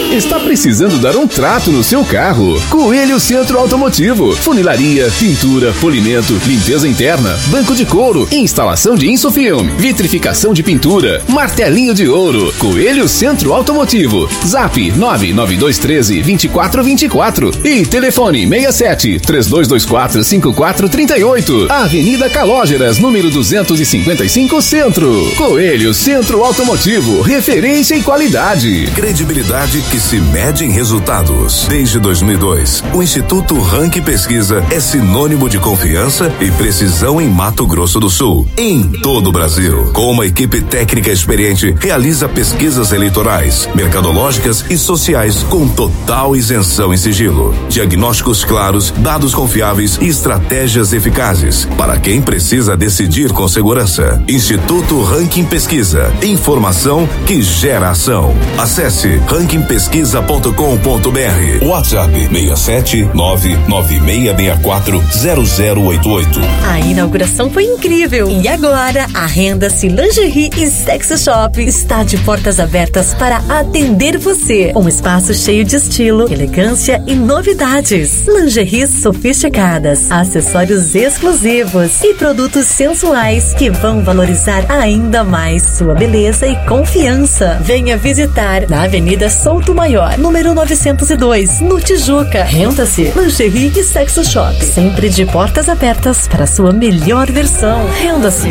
Está precisando dar um trato no seu carro? Coelho Centro Automotivo. Funilaria, pintura, polimento, limpeza interna, banco de couro, instalação de Insofilme, vitrificação de pintura, martelinho de ouro. Coelho Centro Automotivo. Zap 99213-2424 e telefone 67-3224-5438. Avenida Calógeras, número 255 Centro. Coelho Centro Automotivo. Referência e qualidade. Credibilidade que se mede em resultados. Desde 2002, o Instituto Rank Pesquisa é sinônimo de confiança e precisão em Mato Grosso do Sul, em todo o Brasil. Com uma equipe técnica experiente, realiza pesquisas eleitorais, mercadológicas e sociais com total isenção e sigilo. Diagnósticos claros, dados confiáveis e estratégias eficazes para quem precisa decidir com segurança. Instituto Ranking Pesquisa. Informação que gera ação. Acesse rankingpesquisa.com.br. WhatsApp 67996640088. A inauguração foi incrível e agora a Renda-se Lingerie e Sex Shop está de portas abertas para atender você. Um espaço cheio de estilo, elegância e novidades. Lingeries sofisticadas, acessórios exclusivos e produtos sensuais que vão valorizar ainda mais sua beleza e confiança. Venha visitar na Avenida Souto Maior, número 902, no Tijuca. Renda-se Lingerie e Sex Shop, sempre de portas abertas para sua melhor versão. Renda-se.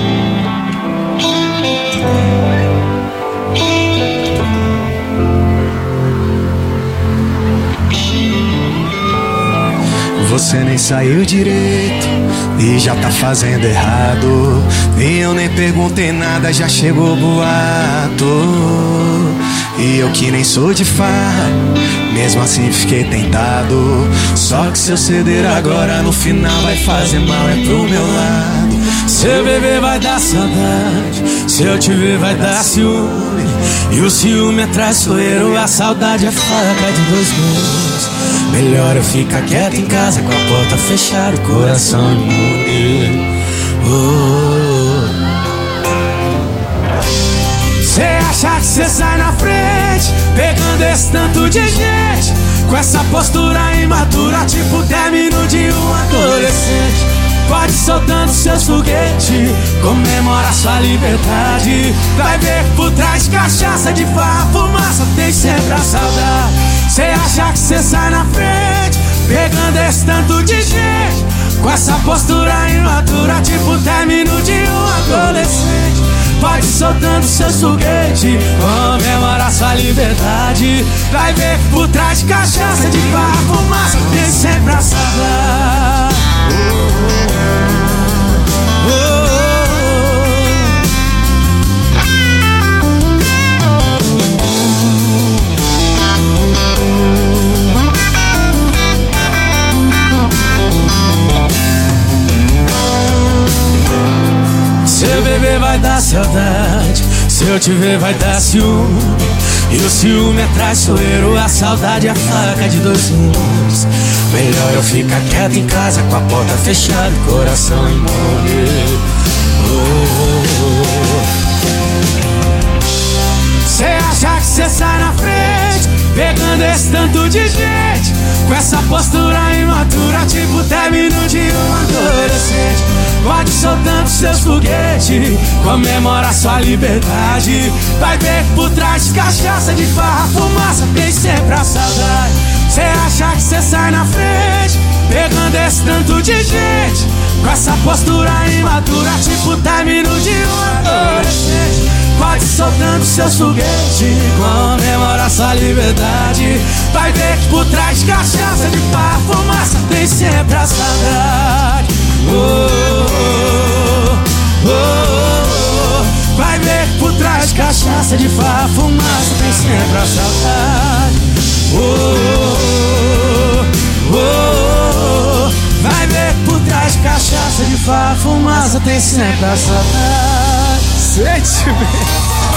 Você nem saiu direito e já tá fazendo errado. E eu nem perguntei nada, já chegou boato. E eu que nem sou de farra, mesmo assim fiquei tentado. Só que se eu ceder agora, no final vai fazer mal, é pro meu lado. Se eu beber vai dar saudade, se eu te ver vai dar ciúme. E o ciúme é traiçoeiro, a saudade é faca de dois gumes. Melhor eu ficar quieto em casa, com a porta fechada, o coração imune. Cê acha que cê sai na frente, pegando esse tanto de gente, com essa postura imatura, tipo término de um adolescente. Pode soltando seus foguetes, comemora sua liberdade. Vai ver que por trás de cachaça, de farra, fumaça, tem sempre a saudade. Cê acha que cê sai na frente, pegando esse tanto de gente, com essa postura imatura, tipo término de um adolescente. Pode soltando seus foguetes, comemora sua liberdade. Vai ver que por trás de cachaça, de farra, fumaça, tem sempre a saudade. Se eu beber vai dar saudade, se eu te ver vai dar ciúme. E o ciúme é traiçoeiro, a saudade é a faca de dois gumes. Melhor eu ficar quieto em casa, com a porta fechada, o coração imune. Cê acha que cê sai na frente, pegando esse tanto de gente, com essa postura imatura, tipo término de um adolescente. Pode soltando seus foguetes, comemora sua liberdade. Vai ver que por trás de cachaça, de farra, fumaça, tem sempre a saudade. Cê acha que cê sai na frente, pegando esse tanto de gente, com essa postura imatura, tipo término de um adolescente. Pode soltando seus foguetes, comemora sua liberdade. Vai ver que por trás de cachaça, de farra, fumaça, tem sempre a saudade. Vai ver que por trás de cachaça, de farra, fumaça, tem sempre a saudade. Vai ver que por trás de cachaça, de farra, fumaça, tem sempre a saudade. Sente bem.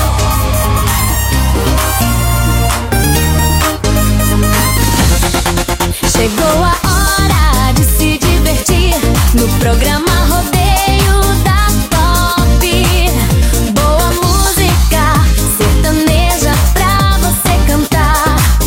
Chegou a hora de se divertir no programa Rodeio da Top. Boa música sertaneja pra você cantar.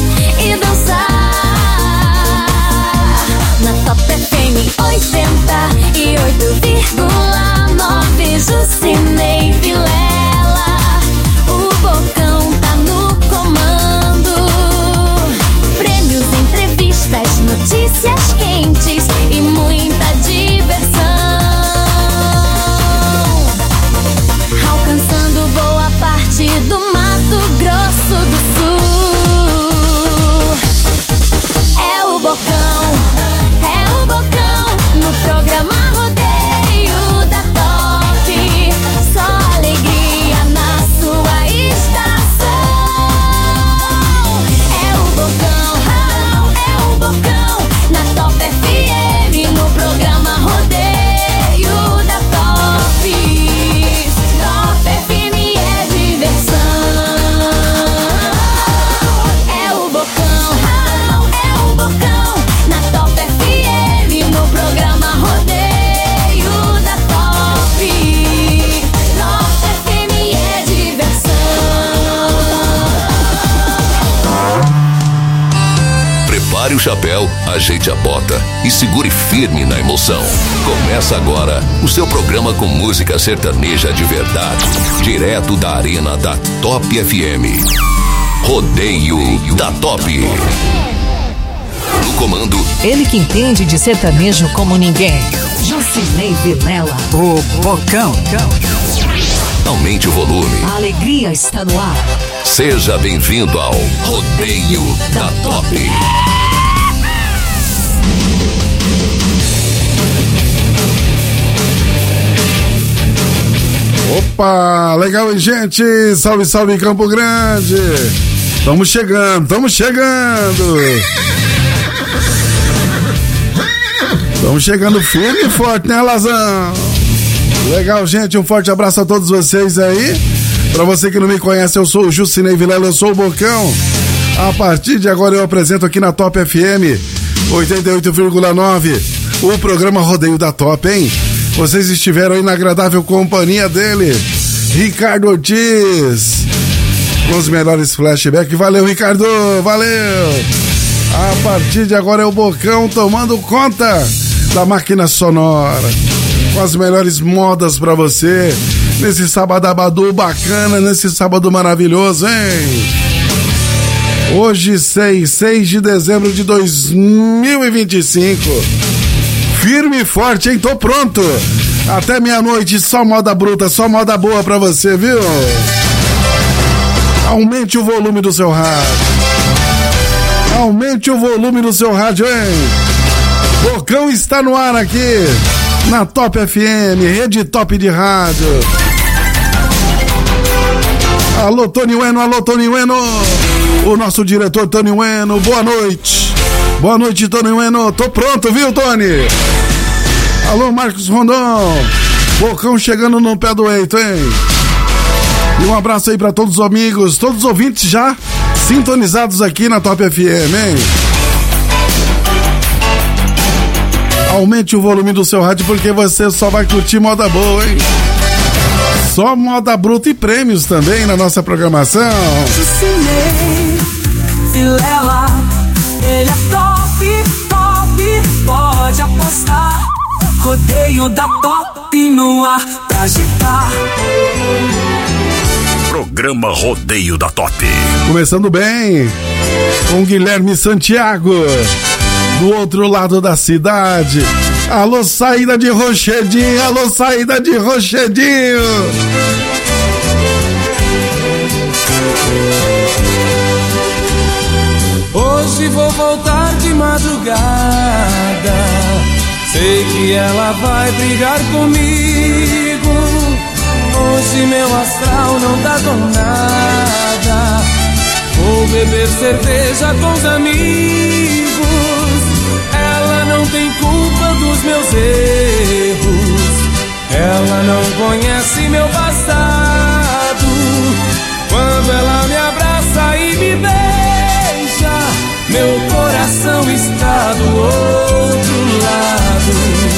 Pare o chapéu, ajeite a bota e segure firme na emoção. Começa agora o seu programa com música sertaneja de verdade, direto da arena da Top FM. Rodeio da Top. No comando, Ele que entende de sertanejo como ninguém. Jucinei Vilela. O Bocão. aumente o volume. A alegria está no ar. Seja bem-vindo ao Rodeio da Top. Opa, legal, hein, gente? Salve, salve, Campo Grande. Estamos chegando. Estamos chegando firme e forte, né, Lazão? Legal, gente, um forte abraço a todos vocês aí. Pra você que não me conhece, eu sou o Jucinei Vilela, eu sou o Bocão. A partir de agora eu apresento aqui na Top FM 88,9 o programa Rodeio da Top, hein? Vocês estiveram aí na agradável companhia dele, Ricardo Ortiz, com os melhores flashbacks. Valeu, Ricardo, valeu! A partir de agora é o Bocão tomando conta da máquina sonora, com as melhores modas pra você, nesse sabadabadu bacana, nesse sábado maravilhoso, hein? Hoje, 6 de dezembro de 2025. Firme e forte, hein? Tô pronto. Até meia-noite, só moda bruta, só moda boa pra você, viu? Aumente o volume do seu rádio. Aumente o volume do seu rádio, hein? Bocão está no ar aqui, na Top FM, rede top de rádio. Alô, Tony Ueno, alô, Tony Ueno. O nosso diretor, Tony Ueno, boa noite. Boa noite, Tony Ueno. Tô pronto, viu, Tony? Alô, Marcos Rondon. Bocão chegando no pé do eito, hein? E um abraço aí pra todos os amigos, todos os ouvintes já sintonizados aqui na Top FM, hein? Aumente o volume do seu rádio porque você só vai curtir moda boa, hein? Só moda bruta e prêmios também na nossa programação. Jucinei Vilela, ele é top, top, pode apostar. Rodeio da Top no ar pra agitar. Programa Rodeio da Top. Começando bem com Guilherme Santiago, do outro lado da cidade. Alô, saída de Rochedinho, alô, saída de Rochedinho. Hoje vou voltar de madrugada. Sei que ela vai brigar comigo. Hoje meu astral não tá com nada. Vou beber cerveja com os amigos. Ela não tem culpa dos meus erros. Ela não conhece meu passado. Quando ela me abraça e me beija, meu coração está do outro lado.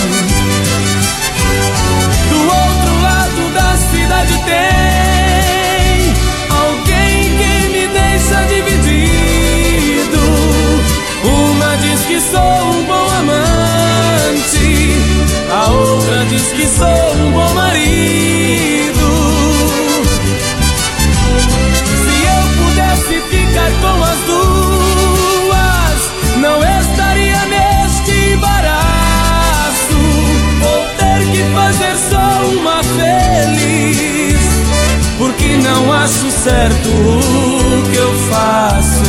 Do outro lado da cidade tem alguém que me deixa dividido. Uma diz que sou um bom amante, a outra diz que sou um bom marido. Se eu pudesse ficar com as duas, não estaria neste embaraço. Vou ter que fazer só uma feliz, porque não acho certo o que eu faço.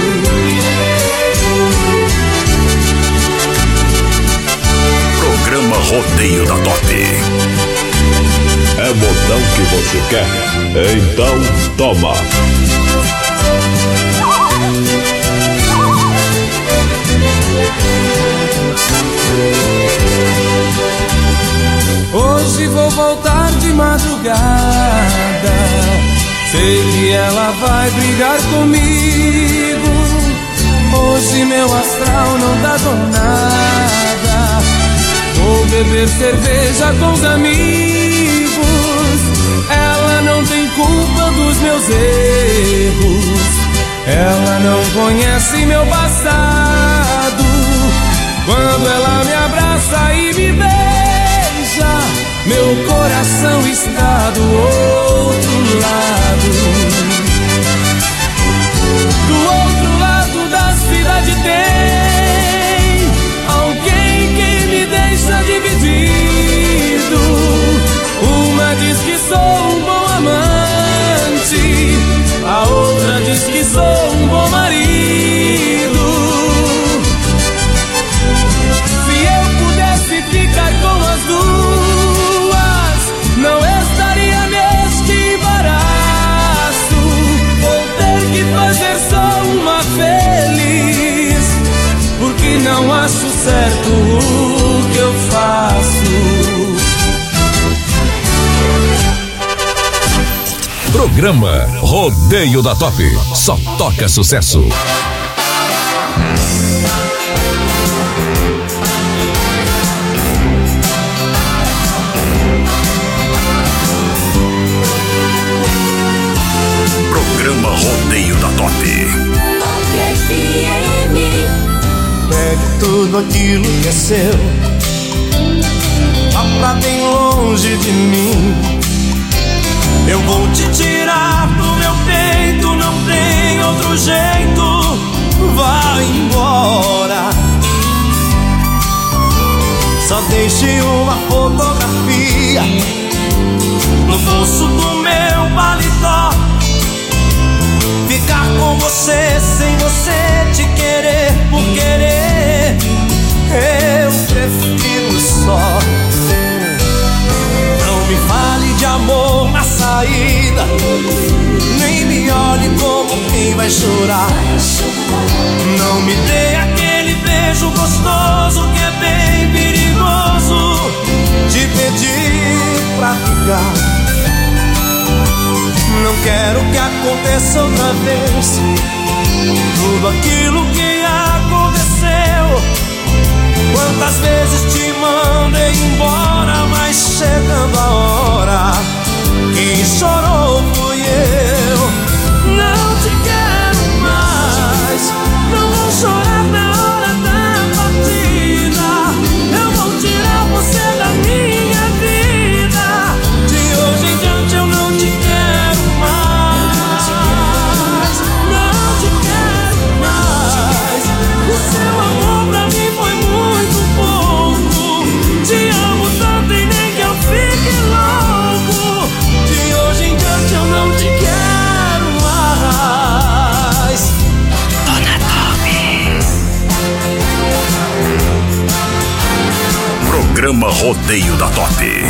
Programa Rodeio da Top. É modão que você quer? Então toma. Hoje vou voltar de madrugada. Sei que ela vai brigar comigo. Hoje meu astral não tá com nada. Vou beber cerveja com os amigos. Ela não tem culpa dos meus erros. Ela não conhece meu passado. meu coração está do outro lado. Do outro lado da cidade tem alguém que me deixa dividido. Uma diz que sou um bom amante, a outra diz que sou um bom marido. Se eu pudesse ficar com as duas, não estaria neste embaraço. Vou ter que fazer só uma feliz, porque não acho certo o que eu faço. Programa Rodeio da Top. Só toca sucesso. Programa Rodeio da Top. Pegue tudo aquilo que é seu, vá pra bem longe de mim. Eu vou te tirar do meu peito, não tem outro jeito. Vai embora. Só deixe uma fotografia no bolso do meu paletó. Ficar com você sem você te querer por querer, eu prefiro só. Não me fale de amor na saída, nem me olhe como quem vai chorar. Não me dê aquele beijo gostoso que é bem perigoso de pedir pra ficar. Não quero que aconteça outra vez tudo aquilo que aconteceu. Quantas vezes te mandei embora, mas chegando a hora, quem chorou fui eu. Não te quero mais, não vou chorar na hora da partida. Eu vou tirar você da minha vida. De hoje em diante eu não te quero mais. Não te quero mais. O seu amor pra mim foi muito pouco. Te amo tanto e nem que eu fique louco. De hoje em diante eu não te quero mais. Dona Top. Programa Rodeio da Top.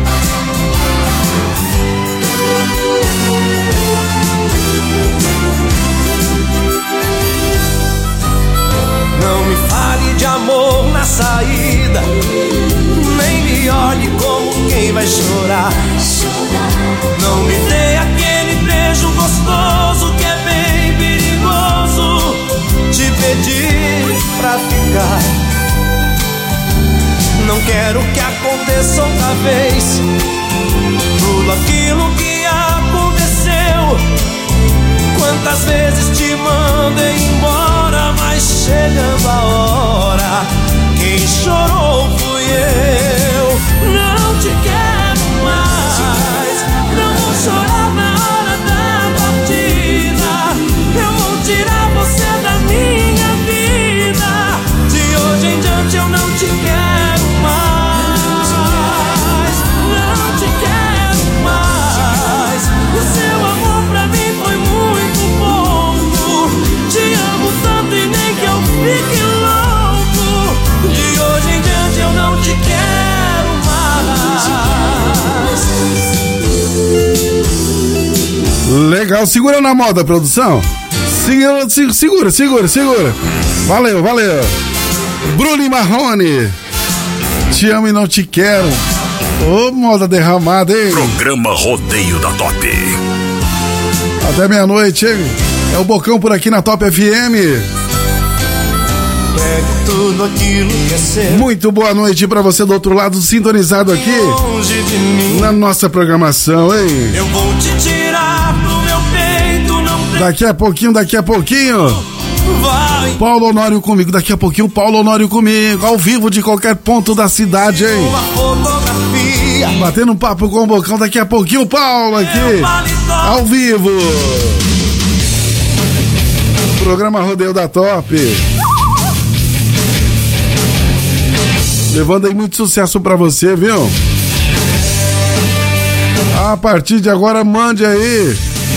Não me fale de amor na saída, nem me olhe como quem vai chorar. Não me dê aquele beijo gostoso que é bem perigoso de pedir pra ficar. Não quero que aconteça outra vez tudo aquilo que aconteceu. Quantas vezes te mandei embora, mas chegando a hora, quem chorou fui eu. Não te quero mais, não vou chorar na hora da partida. Eu vou tirar você da minha vida. De hoje em diante eu não te quero mais. Não te quero mais. O seu amor pra mim foi muito pouco. Te amo tanto e nem que eu fique louco. De hoje em diante eu não te quero mais. Legal, segura na moda, produção. Segura. Valeu. Bruno e Marrone, te amo e não te quero. Ô, moda derramada, hein? Programa Rodeio da Top. Até meia-noite, hein? É o Bocão por aqui na Top FM. Pegue tudo aquilo que é seu. Muito boa noite pra você do outro lado, sintonizado aqui longe de mim. na nossa programação, hein? Eu vou te tirar do meu peito, não tem. Daqui a pouquinho, Vai. Paulo Honório comigo. Daqui a pouquinho, Paulo Honório comigo, ao vivo de qualquer ponto da cidade, hein? Uma fotografia Batendo um papo com o Bocão, daqui a pouquinho o Paulo aqui, ao vivo. Programa Rodeio da Top. Levando aí muito sucesso pra você, viu? A partir de agora, mande aí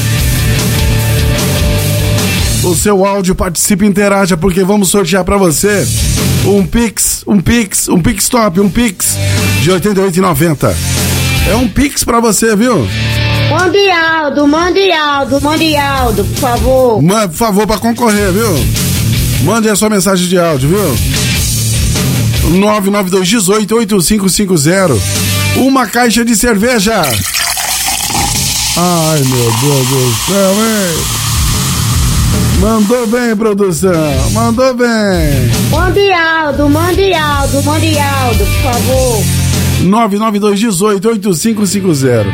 o seu áudio, participe e interaja, porque vamos sortear pra você um Pix Top de R$ 88,90. É um Pix pra você, viu? Mande Aldo, por favor. Por favor, pra concorrer, viu? Mande a sua mensagem de áudio, viu? 992188550. Uma caixa de cerveja. Ai, meu Deus do céu, hein? Mandou bem, produção. Mandou bem. Mande Aldo, por favor. 992188550.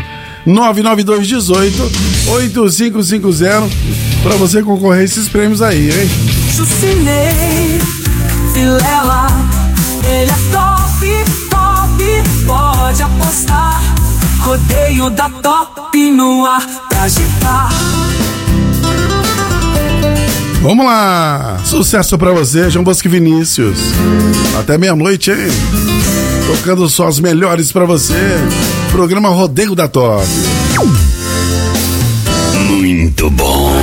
992188550. Pra você concorrer a esses prêmios aí, hein? Jucinei, Vilela, ele é top, pode apostar. Rodeio da Top no ar pra agitar. Vamos lá, sucesso pra você, João Bosco e Vinícius. Até meia-noite, hein? Tocando só as melhores pra você. Programa Rodeio da Top. Muito bom.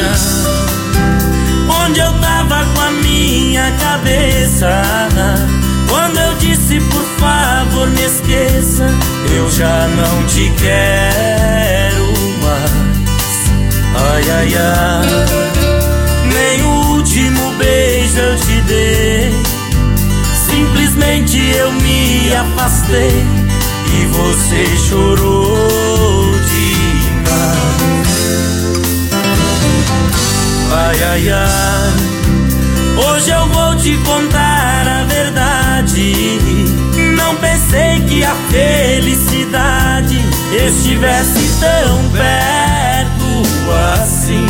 Onde eu tava com a minha cabeça? Quando eu disse por favor me esqueça, eu já não te quero mais. Ai, ai, ai. Nem o último beijo eu te dei. Simplesmente eu me afastei e você chorou demais. Ai, ai, ai. Hoje eu vou te contar a verdade. Não pensei que a felicidade estivesse tão perto assim.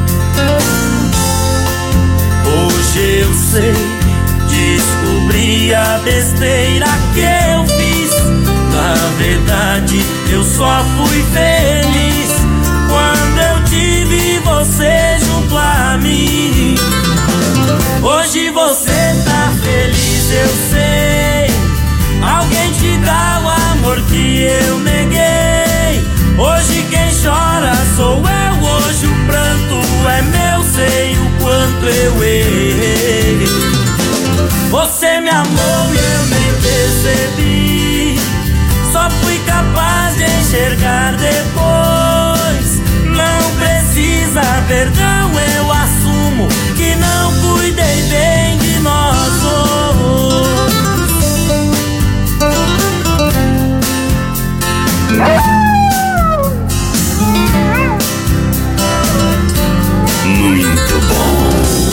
Hoje eu sei, descobri a besteira que eu fiz. Na verdade eu só fui feliz quando eu tive você junto a mim. Hoje você tá feliz, eu sei. Alguém te dá o amor que eu neguei. Hoje quem chora sou eu. Hoje o pranto é meu. Sei o quanto eu errei. Você me amou e eu nem percebi. Só fui capaz de enxergar depois. Não precisa perdão, eu assumo que não cuidei bem de nós dois. Muito bom.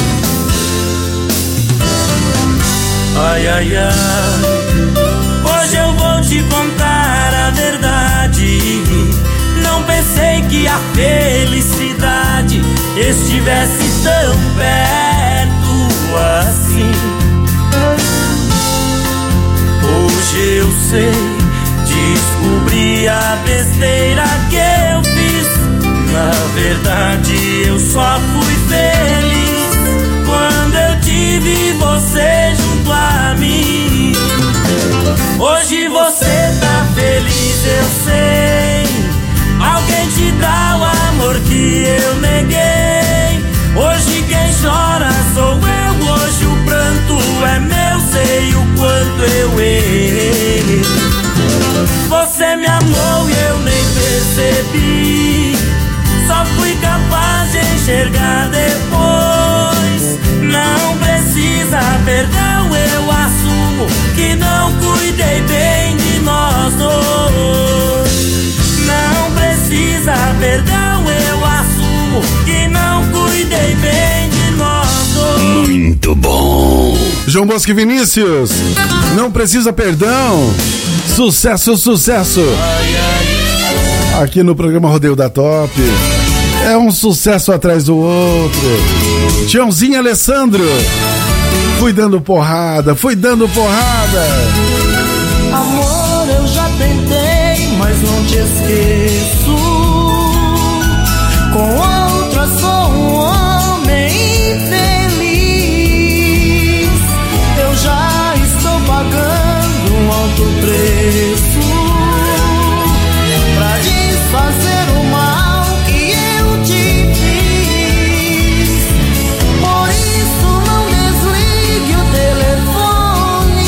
Ai, ai, ai. Hoje eu vou te contar a verdade. Não pensei que a felicidade estivesse tão perto assim. Hoje eu sei, descobri a besteira que eu fiz. Na verdade eu só fui feliz quando eu tive você junto a mim. Hoje você tá feliz, eu sei. Alguém te dá o amor que eu neguei. Hoje quem chora sou eu. Hoje o pranto é meu. Sei o quanto eu errei. Você me amou e eu nem percebi. Só fui capaz de enxergar depois. Não precisa perdão, eu assumo que não cuidei bem de nós dois. Não precisa perdão, eu assumo que não cuidei bem de nós dois. Muito bom. João Bosco e Vinícius, não precisa perdão. Sucesso, sucesso. Aqui no programa Rodeio da Top. É um sucesso atrás do outro. Tiãozinho Alessandro. Fui dando porrada. Amor, eu já tentei te esqueço. Com outra sou um homem infeliz. Eu já estou pagando um alto preço pra desfazer o mal que eu te fiz. Por isso não desligue o telefone.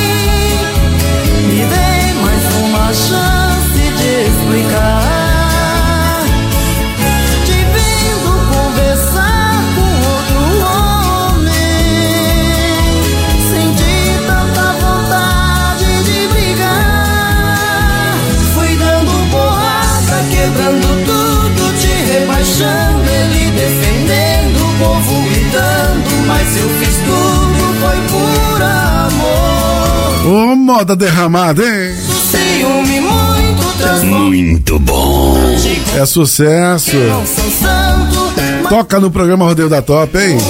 Me dê mais uma chance de explicar. Te vendo conversar com outro homem, senti tanta vontade de brigar. Fui dando porrada, quebrando tudo, te rebaixando, ele defendendo, o povo gritando, mas eu fiz tudo, foi por amor. Ô, moda derramada, hein? Ciúme muito transformado. Muito bom. É sucesso. Toca no programa Rodeio da Top, hein?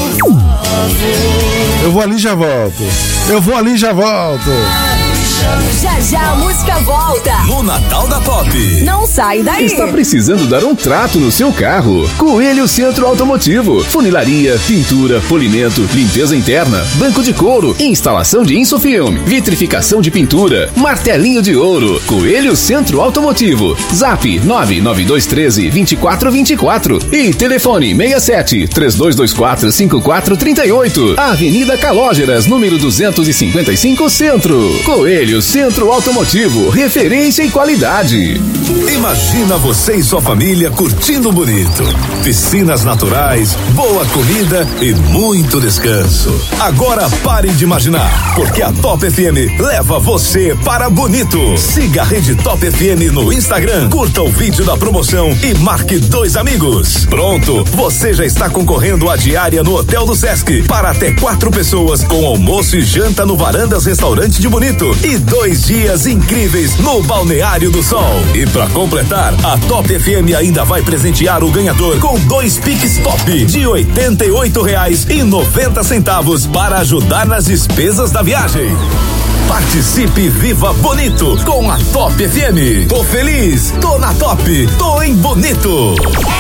Eu vou ali e já volto. Eu vou ali e já volto. Já já a música volta. No Natal da Top. Não sai daí. Está precisando dar um trato no seu carro? Coelho Centro Automotivo. Funilaria, pintura, polimento, limpeza interna, banco de couro, instalação de insofilme, vitrificação de pintura, martelinho de ouro. Coelho Centro Automotivo. Zap 99213-2424 e telefone 67-3224-5438. Avenida Calógeras, número 255 Centro. Coelho Centro Automotivo, referência e qualidade. Imagina você e sua família curtindo bonito. Piscinas naturais, boa comida e muito descanso. Agora pare de imaginar, porque a Top FM leva você para bonito. Siga a Rede Top FM no Instagram, curta o vídeo da promoção e marque 2 amigos. Pronto, você já está concorrendo à diária no Hotel do Sesc para até 4 pessoas com almoço e janta no Varandas Restaurante de Bonito e 2 dias incríveis no Balneário do Sol. E para completar, a Top FM ainda vai presentear o ganhador com 2 Pix Top de R$88,90 para ajudar nas despesas da viagem. Participe e viva bonito com a Top FM. Tô feliz, tô na Top, tô em Bonito.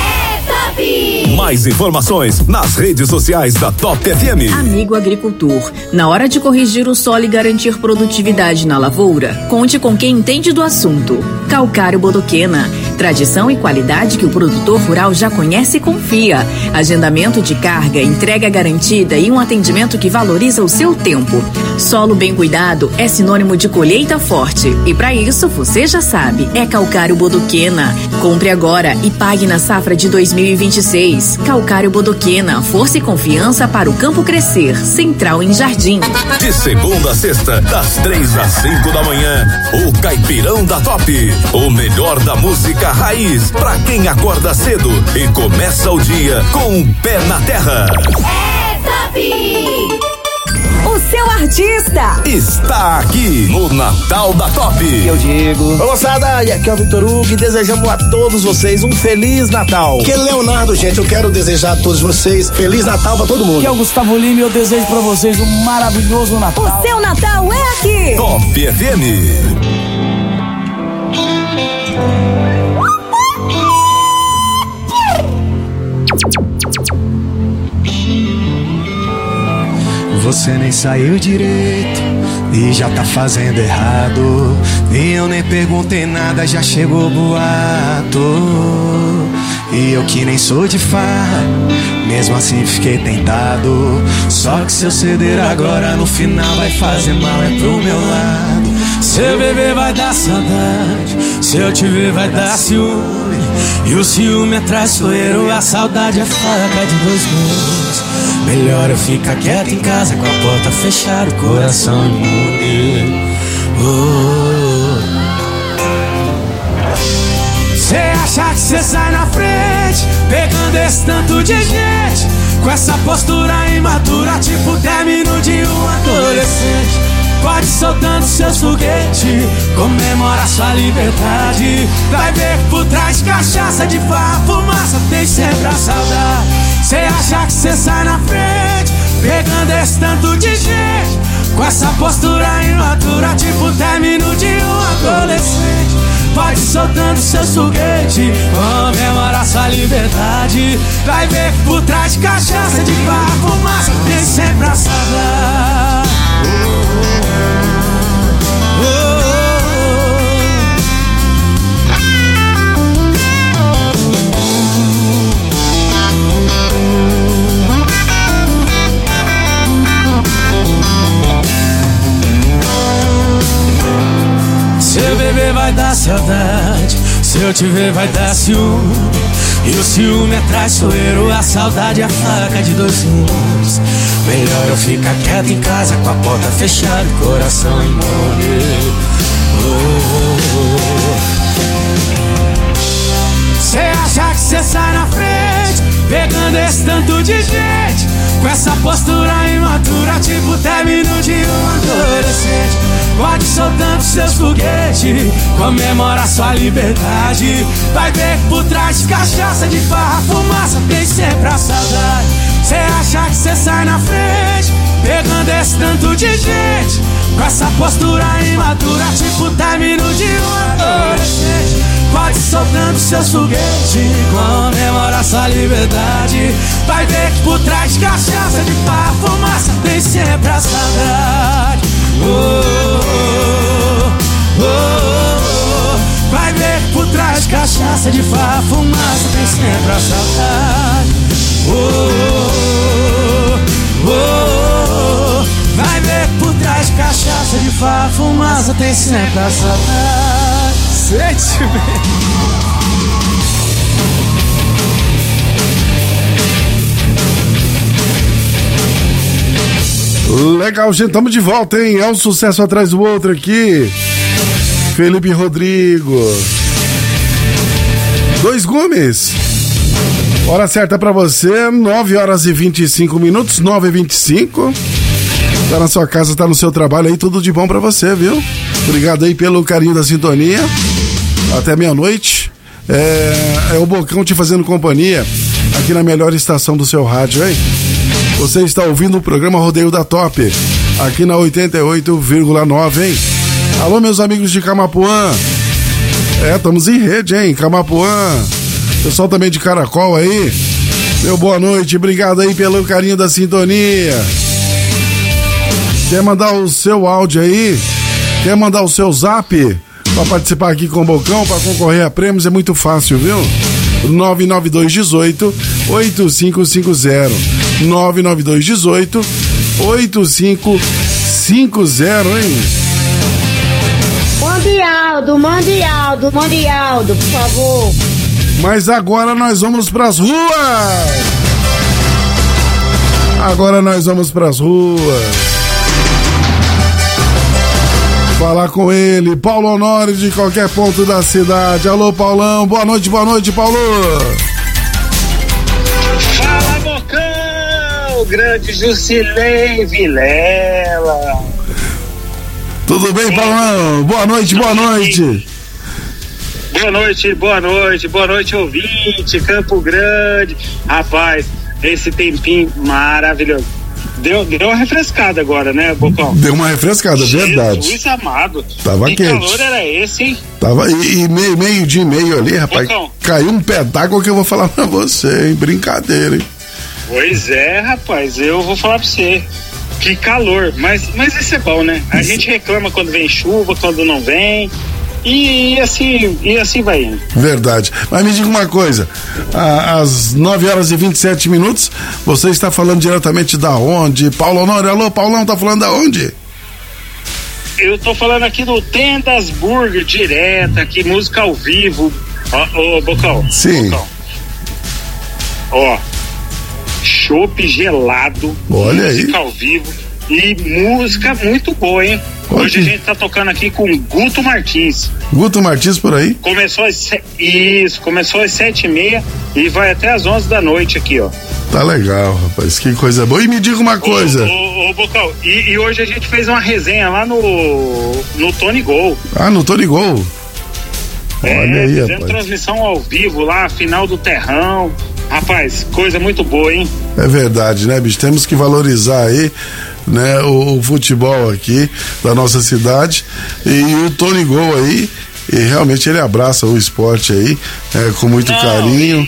Mais informações nas redes sociais da Top FM. Amigo agricultor, na hora de corrigir o solo e garantir produtividade na lavoura, conte com quem entende do assunto. Calcário Bodoquena, tradição e qualidade que o produtor rural já conhece e confia. Agendamento de carga, entrega garantida e um atendimento que valoriza o seu tempo. Solo bem cuidado é sinônimo de colheita forte. E para isso, você já sabe, é Calcário Bodoquena. Compre agora e pague na safra de 2026. Calcário Bodoquena, força e confiança para o campo crescer. Central em Jardim. De segunda a sexta, das 3 às 5 da manhã, o Caipirão da Top. O melhor da música raiz pra quem acorda cedo e começa o dia com o pé na terra. É Top! O seu artista está aqui no Natal da Top. Eu digo. Ô moçada, e aqui é o Vitor Hugo e desejamos a todos vocês um Feliz Natal. Que é Leonardo, gente, eu quero desejar a todos vocês Feliz Natal pra todo mundo. Que é o Gustavo Lima e eu desejo pra vocês um maravilhoso Natal. O seu Natal é aqui. Top FM. Você nem saiu direito e já tá fazendo errado. E eu nem perguntei nada, já chegou boato. E eu que nem sou de farra, mesmo assim fiquei tentado. Só que se eu ceder agora, no final vai fazer mal, é pro meu lado. Se eu beber vai dar saudade, se eu te ver vai dar ciúme. E o ciúme é traiçoeiro, a saudade é faca de 2 gumes. Melhor eu ficar quieto em casa com a porta fechada, o coração imune. Cê acha que cê sai na frente, pegando esse tanto de gente, com essa postura imatura, tipo término de um adolescente. Pode soltando seus foguetes, comemora sua liberdade. Vai ver que por trás de cachaça, de farra, fumaça, tem sempre a saudade. Cê acha que cê sai na frente, pegando esse tanto de gente, com essa postura imatura, tipo término de um adolescente. Pode soltando seu foguete, comemora sua liberdade. Vai ver que por trás de cachaça, de barra, fumaça, tem sempre a saudade. Se eu beber vai dar saudade, se eu te ver vai dar ciúme. E o ciúme é traiçoeiro, a saudade é a faca de dois gumes. Melhor eu ficar quieto em casa, com a porta fechada, coração imune. Cê acha que cê sai na frente, pegando esse tanto de gente, com essa postura imatura, tipo término de um adolescente. Pode soltando seus foguetes, comemora sua liberdade. Vai ver que por trás de cachaça, de farra, fumaça, tem sempre a saudade. Cê acha que cê sai na frente, pegando esse tanto de gente, com essa postura imatura, tipo término de um adolescente. Pode soltando seus foguetes, comemora sua liberdade. Vai ver que por trás de cachaça, de farra, fumaça, tem sempre a saudade. Vai ver que por trás de cachaça, de farra, fumaça, tem sempre a saudade. Vai ver que por trás de cachaça, de farra, fumaça, tem sempre a saudade. Sente bem. Legal, gente, estamos de volta, hein? É um sucesso atrás do outro aqui. Felipe Rodrigo. Dois Gumes. Hora certa pra você, 9 horas e 25 minutos, 9h25. Tá na sua casa, tá no seu trabalho aí, tudo de bom pra você, viu? Obrigado aí pelo carinho da sintonia. Até meia-noite. É o Bocão te fazendo companhia aqui na melhor estação do seu rádio, hein? Você está ouvindo o programa Rodeio da Top, aqui na 88,9, hein? Alô, meus amigos de Camapuã. Estamos em rede, hein? Camapuã. Pessoal também de Caracol aí. Meu boa noite, obrigado aí pelo carinho da sintonia. Quer mandar o seu áudio aí? Quer mandar o seu zap para participar aqui com o Bocão, para concorrer a prêmios? É muito fácil, viu? 99218 8550. 99218 8550, hein? Mande Aldo, por favor. Mas agora nós vamos pras ruas. Falar com ele, Paulo Honório, de qualquer ponto da cidade. Alô, Paulão, boa noite, Paulo. Fala, Bocão, grande Jusilei Vilela. Tudo bem, Paulão? Boa noite. Boa noite, ouvinte, Campo Grande. Rapaz, esse tempinho maravilhoso. Deu uma refrescada agora, né, Bocão? Deu uma refrescada, verdade. Jesus amado. Tava que quente. calor era esse, hein? Tava, e meio-dia e meio ali, rapaz. Bocão. Caiu um pé d'água que eu vou falar pra você, hein? Brincadeira, hein? Pois é, rapaz, eu vou falar pra você. Que calor, mas isso é bom, né? A gente reclama quando vem chuva, quando não vem. E assim vai indo. Verdade. Mas me diga uma coisa, às 9 horas e 27 minutos, você está falando diretamente da onde? Paulo Honório, alô, Paulão, tá falando da onde? Eu tô falando aqui do Tendas Burger, direto, aqui, música ao vivo. Ô, Bocão. Sim. Bocão. Ó, chopp gelado, olha música aí. Ao vivo e música muito boa, hein? Hoje a gente tá tocando aqui com Guto Martins. Guto Martins por aí? Começou às 7h30 e vai até às 11 da noite aqui, ó. Tá legal, rapaz, que coisa boa. E me diga uma coisa. Ô Bocão, e hoje a gente fez uma resenha lá no Tony Gol. Ah, no Tony Gol? Olha aí, fizemos rapaz. Transmissão ao vivo lá, final do Terrão. Rapaz, coisa muito boa, hein? É verdade, né, bicho? Temos que valorizar aí né, o futebol aqui da nossa cidade. E o Tony Gol aí, e realmente ele abraça o esporte aí com muito carinho.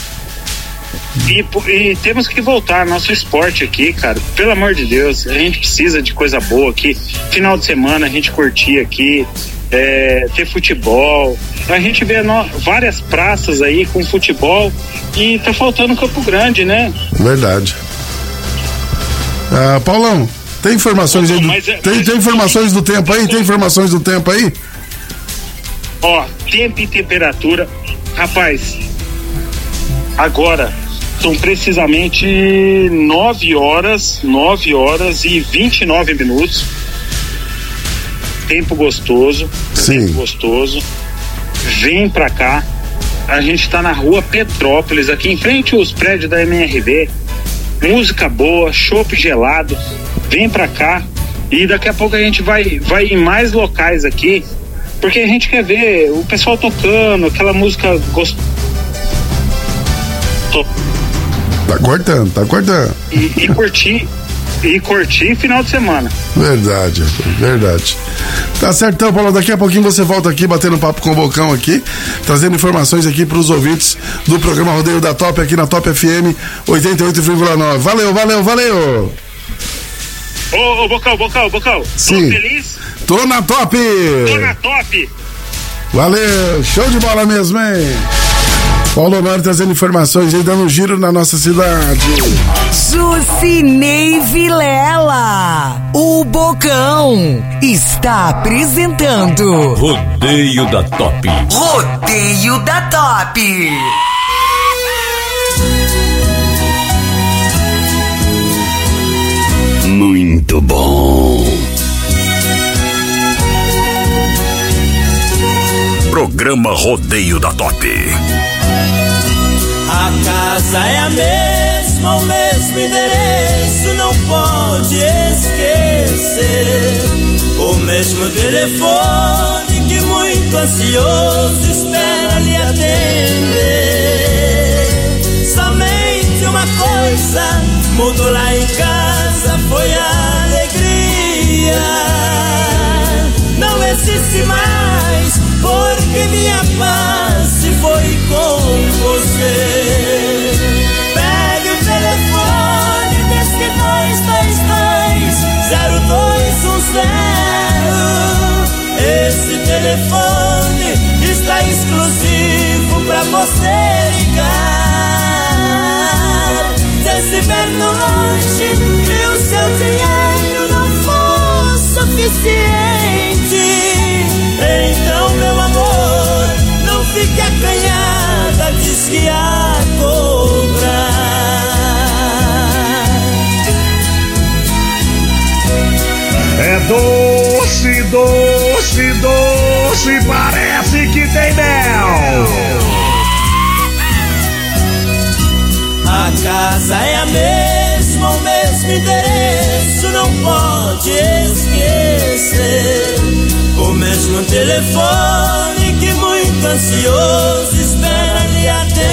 E temos que voltar ao nosso esporte aqui, cara. Pelo amor de Deus, a gente precisa de coisa boa aqui. Final de semana a gente curtir aqui, ter futebol. A gente vê várias praças aí com futebol e tá faltando Campo Grande, né? Verdade. Paulão, tem informações aí? Tem informações do tempo aí? Tem informações do tempo aí? Ó, tempo e temperatura. Rapaz, agora são precisamente 9 horas e 29 minutos. Tempo gostoso. Sim. Tempo gostoso. Vem pra cá. A gente tá na rua Petrópolis, aqui em frente aos prédios da MRV. Música boa, chopp gelado. Vem pra cá. E daqui a pouco a gente vai em mais locais aqui. Porque a gente quer ver o pessoal tocando, aquela música gostosa. Tá cortando. E curtir final de semana. Verdade. Tá certo, então, Paulo, daqui a pouquinho você volta aqui batendo papo com o Bocão aqui, trazendo informações aqui pros ouvintes do programa Rodeio da Top aqui na Top FM 88,9. Valeu. Ô, Bocão. Sim. Tô feliz? Tô na Top. Valeu, show de bola mesmo, hein? Paulo Honório trazendo informações aí, dando um giro na nossa cidade. Jucinei Vilela, o Bocão, está apresentando Rodeio da Top. Rodeio da Top. Muito bom. Programa Rodeio da Top. A casa é a mesma, o mesmo endereço, não pode esquecer. O mesmo telefone que muito ansioso espera lhe atender. Somente uma coisa mudou lá em casa, foi a alegria. Não existe mais, porque minha paz se foi com você. Pegue o telefone, desde 222-0210. Esse telefone está exclusivo pra você ligar. Se estiver longe e o seu dinheiro não for suficiente, então, meu amor, não fique acanhada, diz que a cobrar. É doce, parece que tem mel. A casa é a mesma, o mesmo endereço, não pode esquecer. O mesmo telefone que muito ansioso espera lhe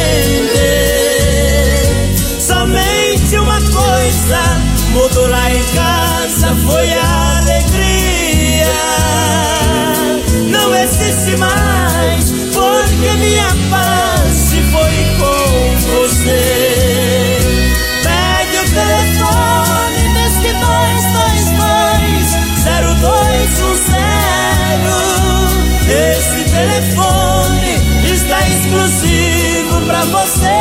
atender. Somente uma coisa mudou lá em casa, foi a alegria. Não existe mais, porque minha paz se foi com você. Pegue o telefone deste 222-0210. Esse telefone está exclusivo pra você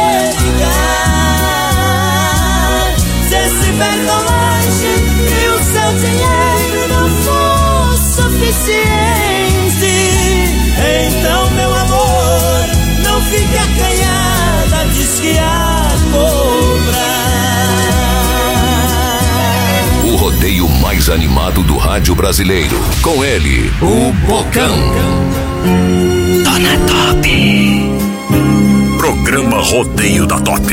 ligar. Se estiver longe e o seu dinheiro não for suficiente, então, meu amor, não fique acanhada, diz que a cobrar. O rodeio mais animado do rádio brasileiro. Com ele, o Bocão. Tô na Top. Programa Rodeio da Top.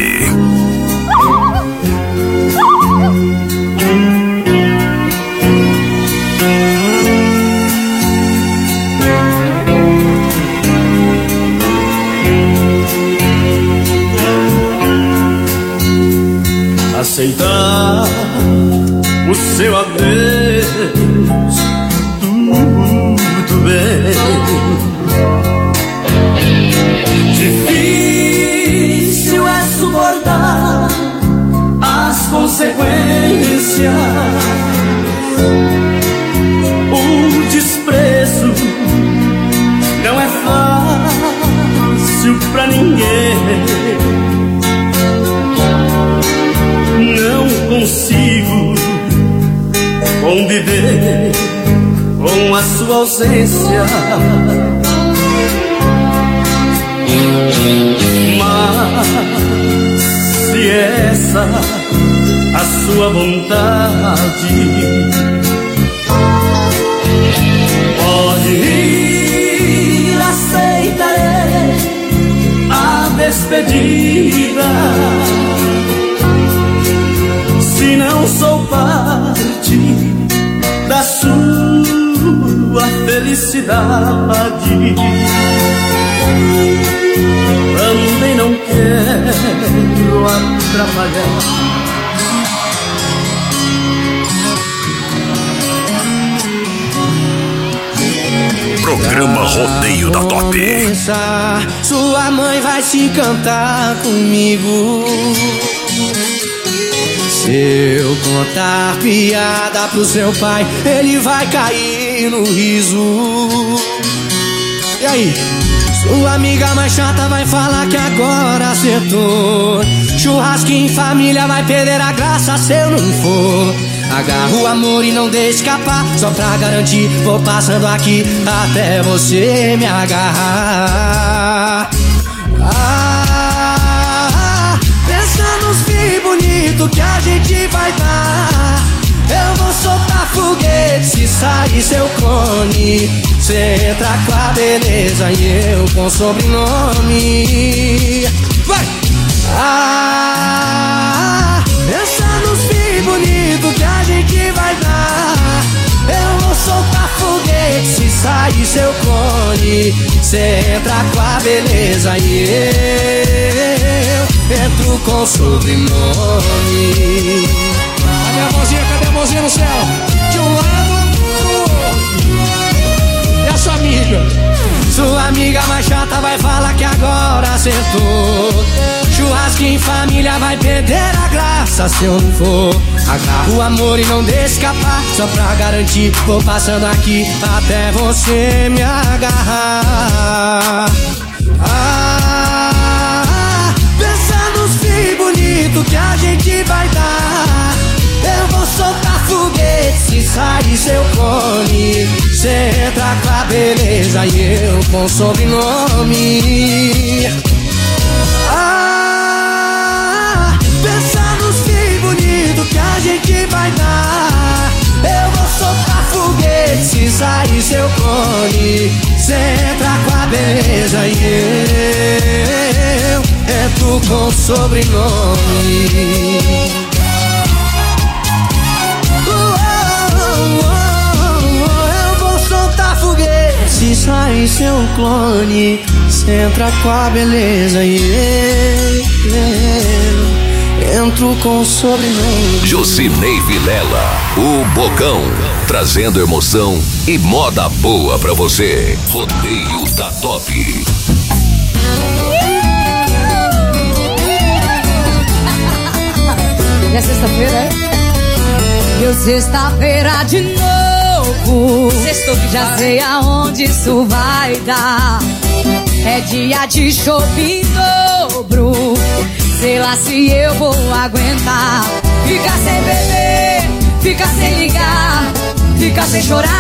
Aceitar o seu adeus, tudo bem. Difícil é suportar as consequências, o desprezo não é fácil pra ninguém. Não consigo conviver com a sua ausência, mas se essa a sua vontade, pode ir, aceitarei a despedida. Se não sou parte da sua felicidade, também não quero atrapalhar. Programa Rodeio da Top. Sua mãe vai se encantar comigo se eu contar piada pro seu pai, ele vai cair no riso. E aí? Sua amiga mais chata vai falar que agora acertou. Churrasquinho em família vai perder a graça se eu não for. Agarra o amor e não deixe escapar, só pra garantir, vou passando aqui até você me agarrar. Pensa nos fios bonitos que a gente vai dar. Eu vou soltar foguete se sair seu clone. Cê entra com a beleza e eu com sobrenome. Vai! Pensa nos fios bonitos que a gente vai dar. Eu vou soltar foguete se sair seu clone. Cê entra com a beleza e eu entro com sobrenome. Cadê a mãozinha no céu? De um lado pro outro. E a sua amiga? Sua amiga mais chata vai falar que agora acertou. Churrasquinho em família vai perder a graça se eu não for. Agarra o amor e não deixe escapar, só pra garantir, vou passando aqui até você me agarrar. Pensa nos fios bonitos que a gente vai dar. Eu vou soltar foguete se sair seu clone. Cê entra com a beleza e eu com sobrenome. Pensa nos fios bonitos que a gente vai dar. Eu vou soltar foguete se sair seu clone. Cê entra com a beleza e eu entro com sobrenome. Se sair seu clone, cê entra com a beleza e eu entro com o sobrenome. Jucinei Vilela, o Bocão, trazendo emoção e moda boa pra você. Rodeio da Top. É sexta-feira, é? Deu sexta-feira de novo. Sextou que já sei aonde isso vai dar. É dia de shopping em dobro. Sei lá se eu vou aguentar. Fica sem beber, fica sem ligar, fica sem chorar.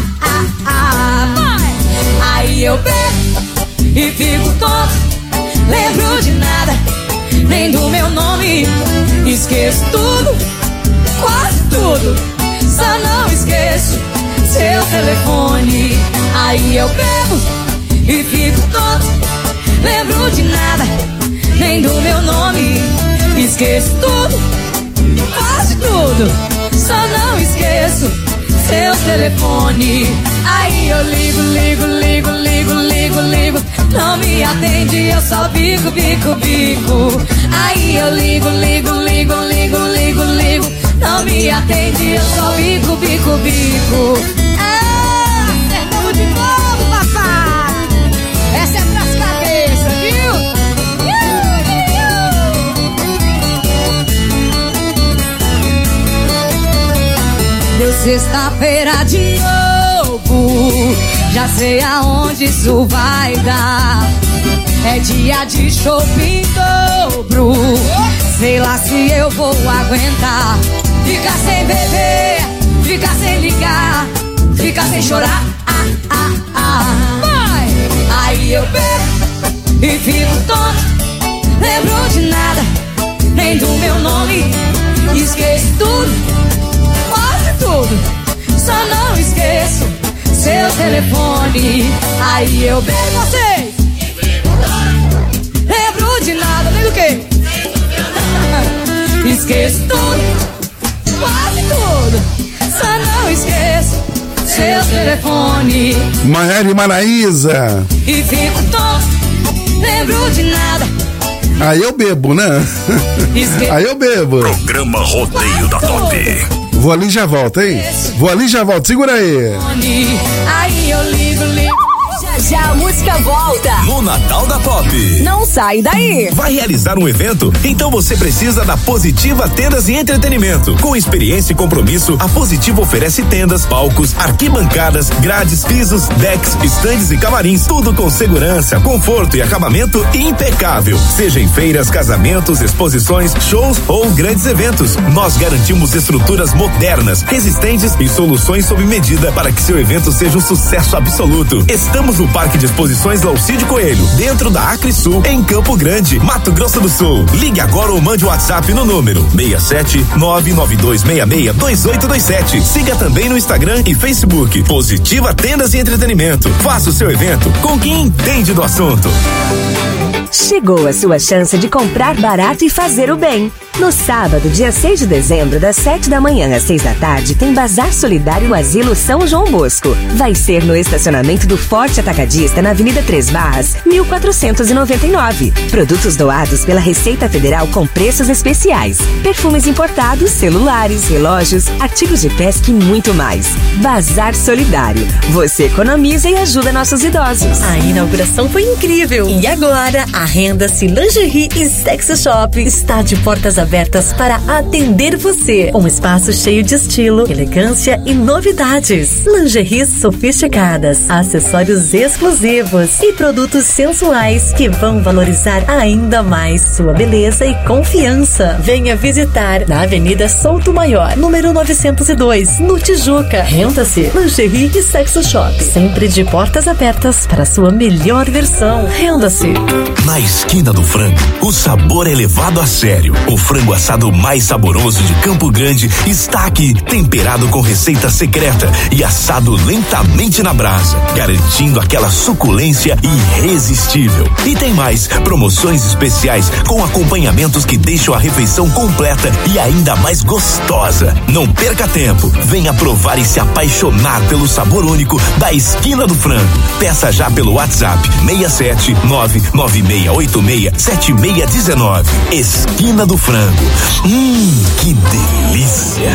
Aí eu bebo e fico tonto. Lembro de nada, nem do meu nome. Esqueço tudo, quase tudo. Só não esqueço seu telefone. Aí eu bebo e fico tonto. Lembro de nada, nem do meu nome. Esqueço tudo, quase tudo. Só não esqueço seu telefone. Aí eu ligo. Não me atende, eu só bico. Aí eu ligo. Não me atende. atendi, eu só bico, bico, bico. Acertamos de novo, papai. Essa é pras cabeças, viu? Deu sexta-feira de novo, já sei aonde isso vai dar. É dia de shopping dobro, sei lá se eu vou aguentar. Ficar sem beber, ficar sem ligar, ficar sem chorar, vai! Aí eu bebo e fico tonto, lembro de nada, nem do meu nome. Esqueço tudo, quase tudo, só não esqueço seu telefone. Aí eu bebo vocês, lembro de nada, nem do que. Esqueço tudo, quase tudo, só não esqueço seu telefone. Maiara e Maraísa. E fico tonto, lembro de nada. Aí eu bebo, né? Aí eu bebo. Programa Rodeio da Top. Vou ali e já volto, hein? Vou ali e já volto, segura aí. Aí eu ligo. Já a música volta no Natal da Top. Não sai daí. Vai realizar um evento? Então você precisa da Positiva Tendas e Entretenimento. Com experiência e compromisso, a Positiva oferece tendas, palcos, arquibancadas, grades, pisos, decks, estandes e camarins. Tudo com segurança, conforto e acabamento impecável. Seja em feiras, casamentos, exposições, shows ou grandes eventos. Nós garantimos estruturas modernas, resistentes e soluções sob medida para que seu evento seja um sucesso absoluto. Estamos no Parque de Exposições Laucídio Coelho, dentro da Acresul, em Campo Grande, Mato Grosso do Sul. Ligue agora ou mande o WhatsApp no número 67992662827. Siga também no Instagram e Facebook Positiva Tendas e Entretenimento. Faça o seu evento com quem entende do assunto. Chegou a sua chance de comprar barato e fazer o bem. No sábado, dia 6 de dezembro, das 7 da manhã às 6 da tarde, tem Bazar Solidário Asilo São João Bosco. Vai ser no estacionamento do Forte Atacadista, na Avenida 3 Barras, 1499. Produtos doados pela Receita Federal com preços especiais. Perfumes importados, celulares, relógios, artigos de pesca e muito mais. Bazar Solidário. Você economiza e ajuda nossos idosos. A inauguração foi incrível. E agora, a Renda-se Lingerie e Sex Shop está de portas abertas para atender você. Um espaço cheio de estilo, elegância e novidades. Lingeries sofisticadas, acessórios exclusivos e produtos sensuais que vão valorizar ainda mais sua beleza e confiança. Venha visitar na Avenida Souto Maior, número 902, no Tijuca. Renda-se Lingerie e Sex Shop, sempre de portas abertas para sua melhor versão. Renda-se. Na esquina do frango, o sabor é levado a sério. O frango assado mais saboroso de Campo Grande está aqui, temperado com receita secreta e assado lentamente na brasa, garantindo aquela suculência irresistível. E tem mais, promoções especiais com acompanhamentos que deixam a refeição completa e ainda mais gostosa. Não perca tempo, venha provar e se apaixonar pelo sabor único da Esquina do Frango. Peça já pelo WhatsApp 67996867619. Esquina do Frango. Que delícia!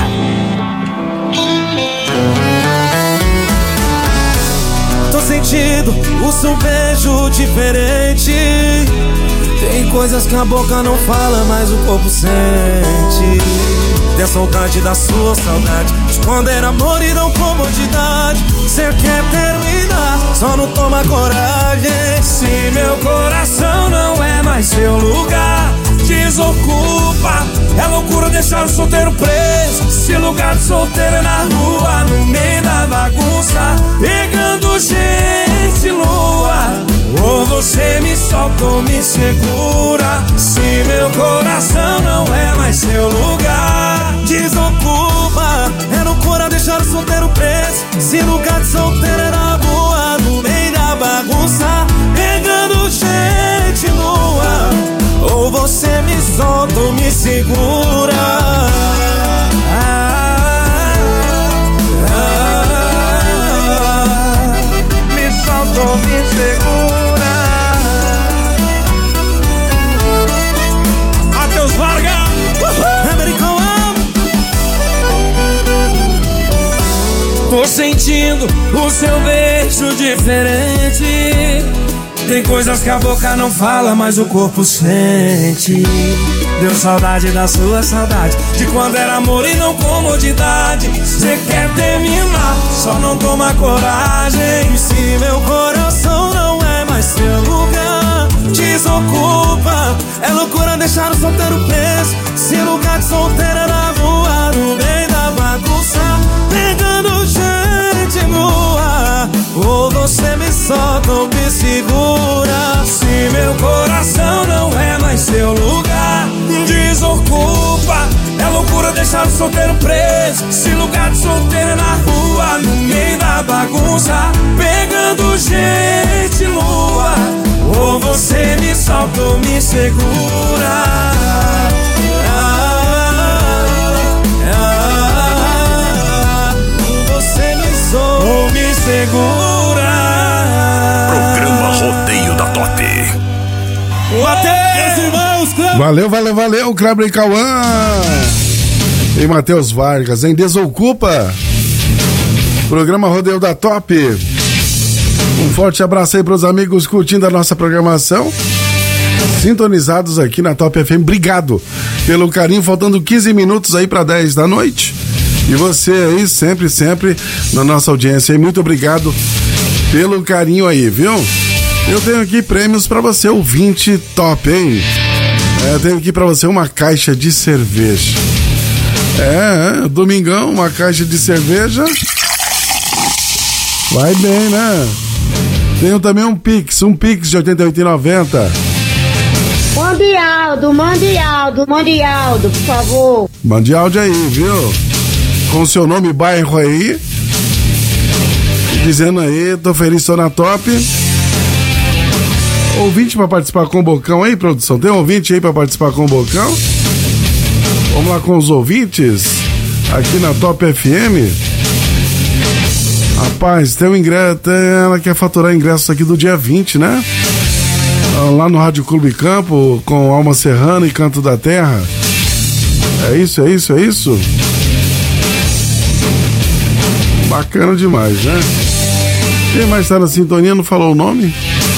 Tô sentindo o seu beijo diferente. Tem coisas que a boca não fala, mas o corpo sente. Tem a saudade da sua saudade, de quando era amor e não comodidade. Cê quer terminar, só não toma coragem. Se meu coração não é mais seu lugar, desocupa. É loucura deixar o solteiro preso. Se lugar de solteiro é na rua, no meio da bagunça, pegando gente lua. Ou você me solta ou me segura. Se meu coração não é mais seu lugar, desocupa. É loucura deixar o solteiro preso. Se lugar de solteiro é na rua, no meio da bagunça, pegando gente nua. Ou você me solta ou me segura. Me solta ou me segura. Matheus Vargas, American Love. Tô sentindo o seu beijo diferente. Tem coisas que a boca não fala, mas o corpo sente. Deu saudade da sua saudade, de quando era amor e não comodidade. Cê quer terminar, só não toma coragem. E se meu coração não é mais seu lugar, desocupa. É loucura deixar o solteiro preso. Se lugar de solteira na rua, no meio da bagunça, pegando gente nua. Ou você me solta ou me segura. Se meu coração não é mais seu lugar, desocupa. É loucura deixar o solteiro preso. Se lugar de solteiro na rua, no meio da bagunça, pegando gente nua. Ou você me solta ou me segura. Você me solta ou me segura. Programa Rodeio da Top. Mateus, irmãos, Valeu, Kleber e Cauã. E Matheus Vargas, em Desocupa. Programa Rodeio da Top. Um forte abraço aí pros amigos curtindo a nossa programação, sintonizados aqui na Top FM. Obrigado pelo carinho, faltando 15 minutos aí para 10 da noite. E você aí, sempre na nossa audiência aí, muito obrigado pelo carinho aí, viu? Eu tenho aqui prêmios pra você, ouvinte top, hein? Eu tenho aqui pra você uma caixa de cerveja. Domingão, uma caixa de cerveja. Vai bem, né? Tenho também um Pix de R$88,90. Mande áudio, por favor. Mande áudio aí, viu? Com seu nome e bairro aí. Dizendo aí, tô feliz, tô na Top. Ouvinte pra participar com o Bocão aí, produção? Tem um ouvinte aí pra participar com o Bocão? Vamos lá com os ouvintes aqui na Top FM. Rapaz, tem um ingresso, ela quer faturar ingressos aqui do dia 20, né? Lá no Rádio Clube Campo, com Alma Serrana e Canto da Terra. É isso. Bacana demais, né? Quem mais tá na sintonia não falou o nome?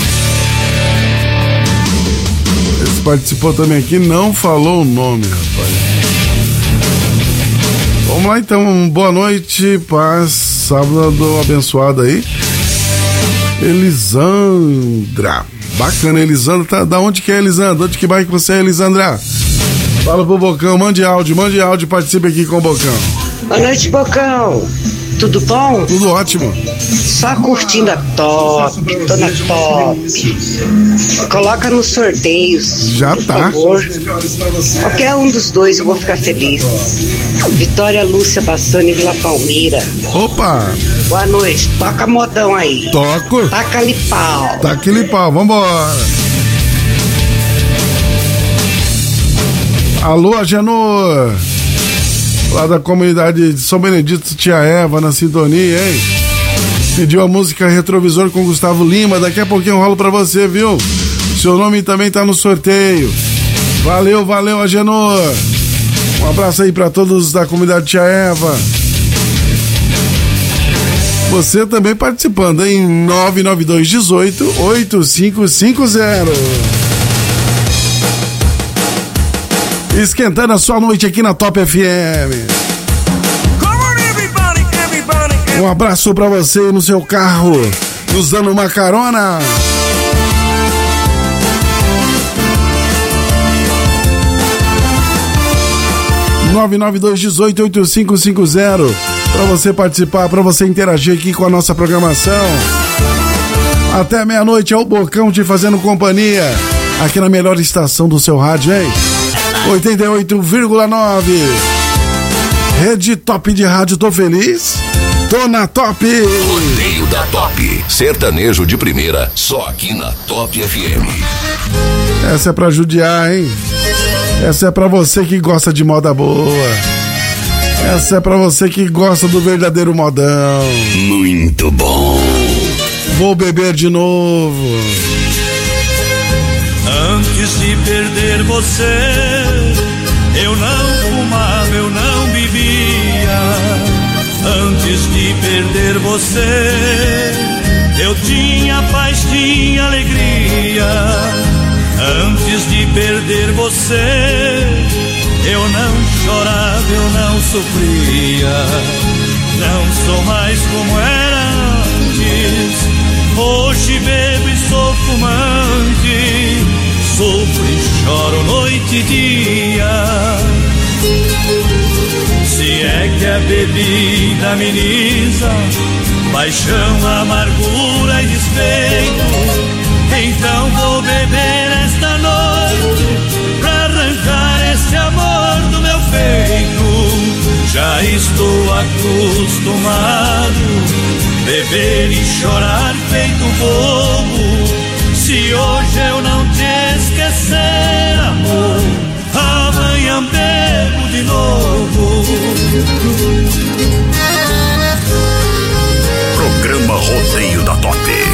Esse participou também aqui, não falou o nome, rapaz. Vamos lá então, boa noite, paz, sábado abençoado aí. Elisandra, bacana, Elisandra, tá, da onde que é, Elisandra? Onde que vai que você é, Elisandra? Fala pro Bocão, mande áudio, participe aqui com o Bocão. Boa noite, Bocão. Tudo bom? Tudo ótimo. Só curtindo a Top, tô na Top. Coloca nos sorteios. Já por tá. Favor. Qualquer um dos dois eu vou ficar feliz. Vitória Lúcia Bassani, Vila Palmeira. Opa! Boa noite, toca modão aí. Toco. Taca-lhe pau. Taca-lhe pau, vambora. Alô, Agenor. Lá da comunidade de São Benedito, tia Eva, na sintonia, hein? Pediu a música Retrovisor com Gustavo Lima. Daqui a pouquinho eu rolo pra você, viu? Seu nome também tá no sorteio. Valeu, Agenor. Um abraço aí pra todos da comunidade tia Eva. Você também participando, hein? 99218-8550. Esquentando a sua noite aqui na Top FM. Um abraço pra você no seu carro, nos dando uma carona. (99218-8550) para você participar, para você interagir aqui com a nossa programação. Até meia-noite é o Bocão te fazendo companhia aqui na melhor estação do seu rádio, hein? 88,9. Rede Top de rádio, tô feliz. Tô na Top. Rodeio da Top. Sertanejo de primeira, só aqui na Top FM. Essa é pra judiar, hein? Essa é pra você que gosta de moda boa. Essa é pra você que gosta do verdadeiro modão. Muito bom. Vou beber de novo. Antes de perder você, eu não fumava, eu não bebia. Antes de perder você, eu tinha paz, tinha alegria. Antes de perder você, eu não chorava, eu não sofria. Não sou mais como era antes. Hoje bebo e sou fumante, sofro e choro noite e dia. Se é que a bebida ameniza paixão, amargura e despeito, então vou beber esta noite pra arrancar esse amor do meu peito. Já estou acostumado beber e chorar feito bobo. Se hoje eu não te esquecer, amor, amanhã bebo de novo. Programa Rodeio da Top.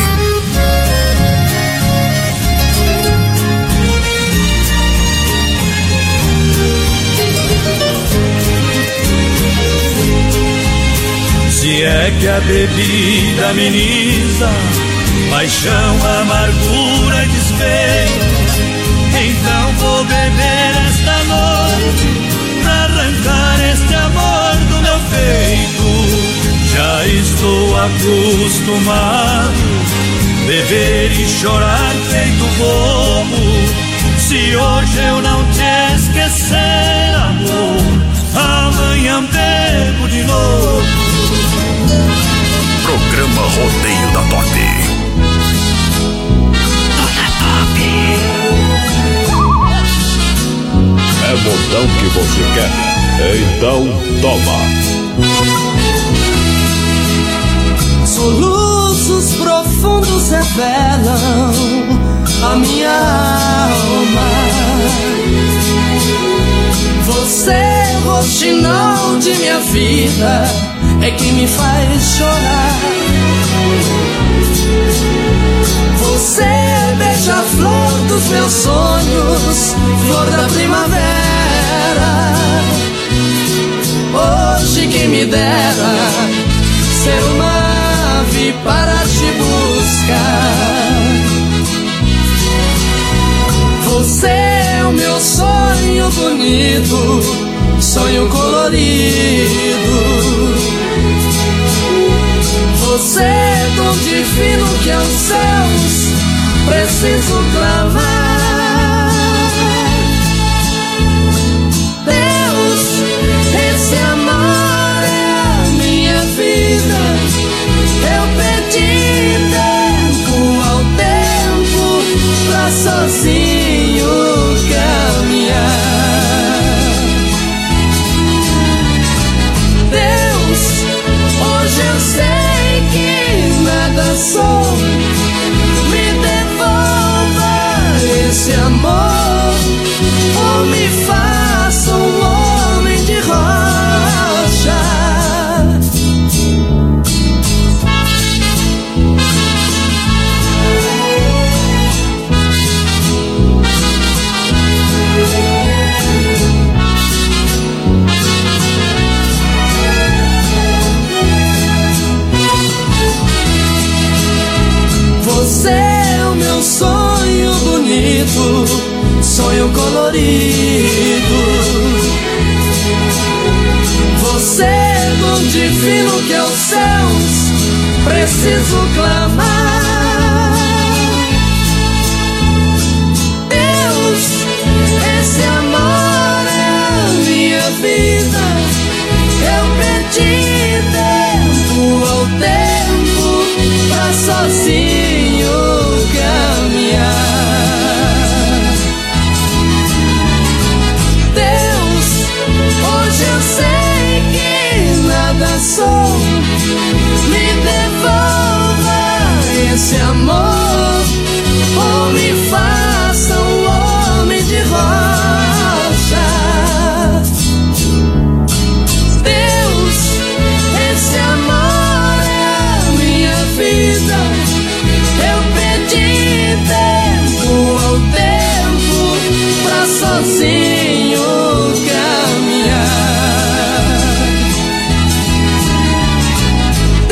Se é que a bebida ameniza paixão, amargura e despeito, então vou beber esta noite pra arrancar este amor do meu peito. Já estou acostumado beber e chorar feito bobo. Se hoje eu não te esquecer, amor, amanhã bebo de novo. Programa Rodeio da Top. É modão que você quer? Então toma. Soluços profundos revelam a minha alma. Você, roxinol de minha vida, é que me faz chorar. Você, beija-flor dos meus sonhos, flor da primavera. Hoje quem me dera ser uma ave para te buscar. Você é o meu sonho bonito, sonho colorido. Você é tão divino que aos céus preciso clamar. Deus, esse amor é a minha vida. Eu pedi tempo ao tempo pra sozinho caminhar. Deus, hoje eu sei que nada sou. Me devolva esse amor, ou me faça um homem de rocha. Você é o meu sonho bonito, sonho colorido. Você é tão divino que aos céus preciso clamar. Deus, esse amor é a minha vida. Eu pedi tempo ao tempo pra sozinho caminhar. Deus, hoje eu sei que nada sou. Me devolva esse amor, ou me faça um homem de rocha. Deus, esse amor é a minha vida. Eu pedi tempo ao tempo pra sozinho caminhar.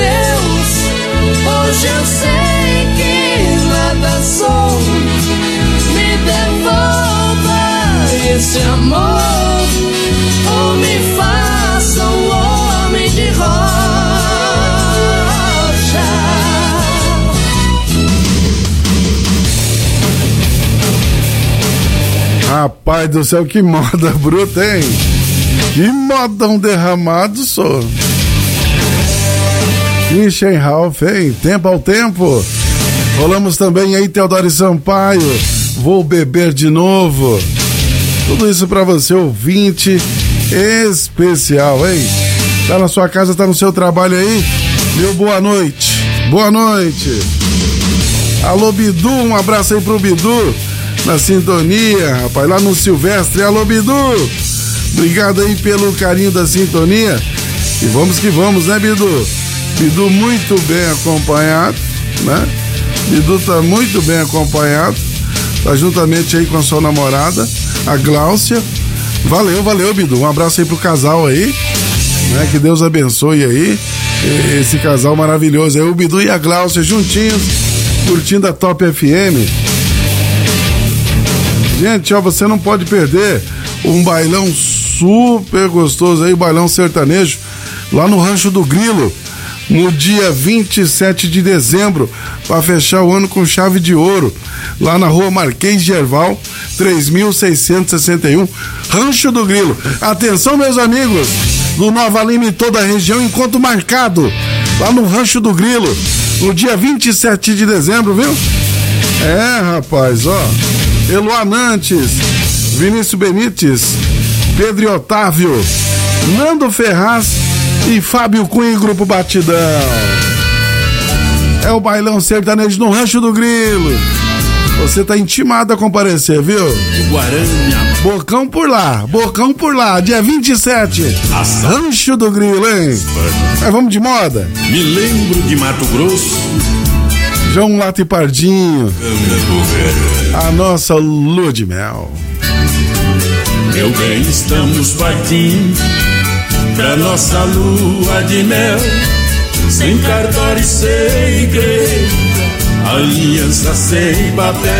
Rapaz do céu, que moda bruta, hein? Que modão derramado, só. Christian Ralph, hein? Tempo ao tempo. Rolamos também aí Teodoro Sampaio, Vou Beber de Novo. Tudo isso pra você, ouvinte especial, hein? Tá na sua casa, tá no seu trabalho aí? Meu boa noite. Boa noite. Alô, Bidu, um abraço aí pro Bidu, na sintonia, rapaz, lá no Silvestre. Alô, Bidu, obrigado aí pelo carinho da sintonia. E vamos que vamos, né, Bidu? Bidu muito bem acompanhado, né? Bidu tá muito bem acompanhado, tá juntamente aí com a sua namorada, a Gláucia. Valeu, Bidu, um abraço aí pro casal aí, né? Que Deus abençoe aí esse casal maravilhoso aí, o Bidu e a Gláucia juntinhos, curtindo a Top FM. Gente, ó, você não pode perder um bailão super gostoso aí, o bailão sertanejo, lá no Rancho do Grilo, no dia 27 de dezembro, para fechar o ano com chave de ouro, lá na rua Marquês de Herval, 3661, Rancho do Grilo. Atenção, meus amigos do Nova Lima e toda a região, encontro marcado lá no Rancho do Grilo, no dia 27 de dezembro, viu? É, rapaz, ó, Eloá Nantes, Vinícius Benites, Pedro e Otávio, Nando Ferraz e Fábio Cunha e Grupo Batidão. É o bailão sertanejo no Rancho do Grilo. Você tá intimado a comparecer, viu? Guarânia. Bocão por lá, dia 27. Rancho do Grilo, hein? Mas vamos de moda. Me lembro de Mato Grosso. João Lato e Pardinho. A nossa lua de mel. Meu bem, estamos partindo pra nossa lua de mel. Sem cartório e sem igreja, aliança sem papel.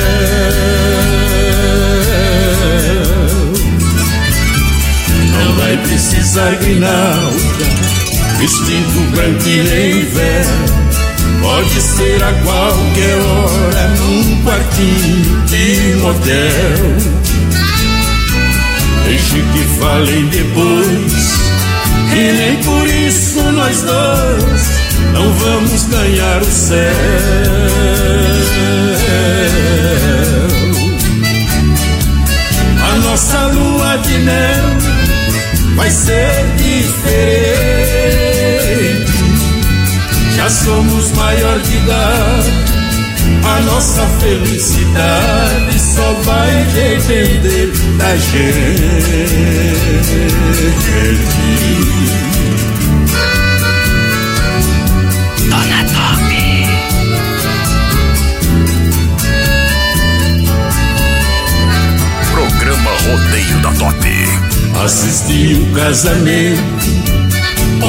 Não vai precisar grinalda, vestido branco e nem véu. Pode ser a qualquer hora, num quartinho de motel. Deixe que falem depois, e nem por isso nós dois não vamos ganhar o céu. A nossa lua de mel vai ser diferente. Já somos maior de idade, a nossa felicidade só vai depender da gente. Dona Top. Programa Rodeio da Top. Assisti o casamento